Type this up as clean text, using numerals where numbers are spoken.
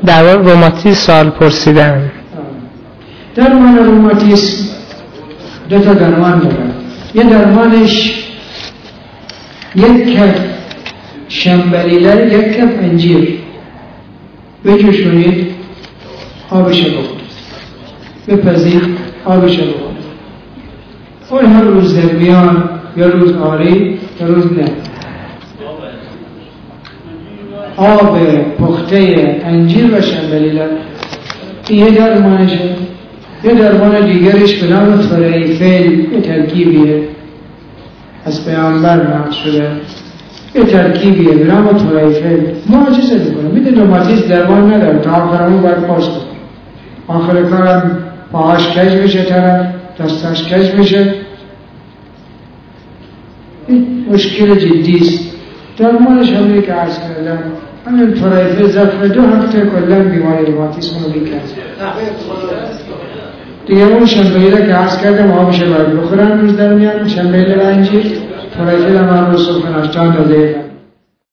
درمان روماتیسم سوال پرسیدن. درمان روماتیسم دو تا درمان داره. یه درمانش یک کف شنبلیله، یک کف انجیر بجوشونید، آبش بخورید، بپزید، آبش بخورید. اون هر روز در میان، یا روز آری یا روز نه. آب پخته انجیر و شنبلیله این یه درمانشه. یه درمان دیگرش به نام طریفل، یه ترکیبیه از پیامبر نقل شده، یه ترکیبیه به نام طریفل معجزه میکنه. میده روماتیسم درمان نداره، تا آخرمون باید پاس کنه. آخر کارم پاهاش کج میشه، طرف دستاش کج میشه، این مشکل جدیست. درمانش همه که عرض کردم همین طریفل ظرف 2 هفته کلا بیماری روماتیسم رو میکنه. دیگه اون شنبلیله که عرض کردم آبش باید بخورن روز در میان، شنبلیله و انجیر. طریفل هم هر روز صبح ناشتا داده